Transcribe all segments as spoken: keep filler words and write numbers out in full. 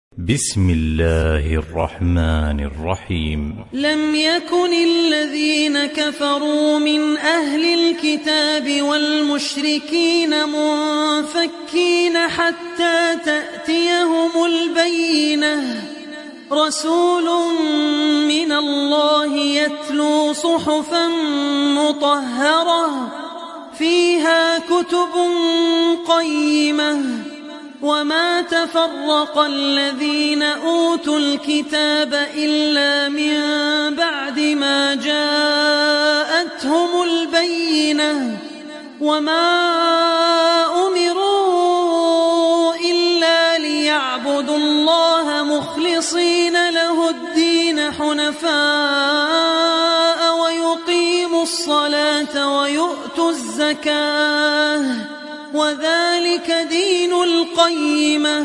بسم الله الرحمن الرحيم. لم يكن الذين كفروا من أهل الكتاب والمشركين منفكين حتى تأتيهم البينة، رسول من الله يتلو صحفا مطهرة فيها كتب قيمة. وما تفرق الذين أوتوا الكتاب إلا من بعد ما جاءتهم البينة، وما أمروا إلا ليعبدوا الله مخلصين له الدين حنفاء ويقيموا الصلاة ويؤتوا الزكاة، وذلك دين القيمة.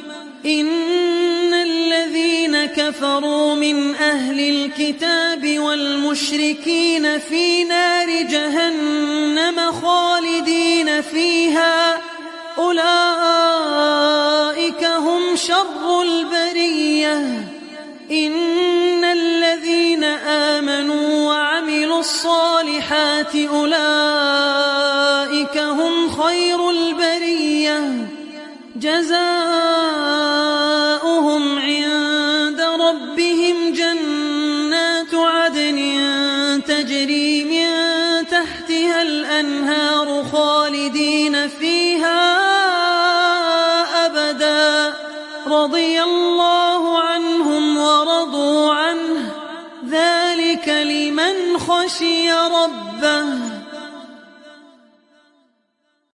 إن الذين كفروا من أهل الكتاب والمشركين في نار جهنم خالدين فيها، أولئك هم شر البرية. إن الذين آمنوا وعملوا الصالحات أولئك هم خير البرية، جزاؤهم عند ربهم جنات عدن تجري من تحتها الأنهار خالدين فيها أبدا، رضي الله عنهم ورضوا عنه، ذلك لمن خشي ربه.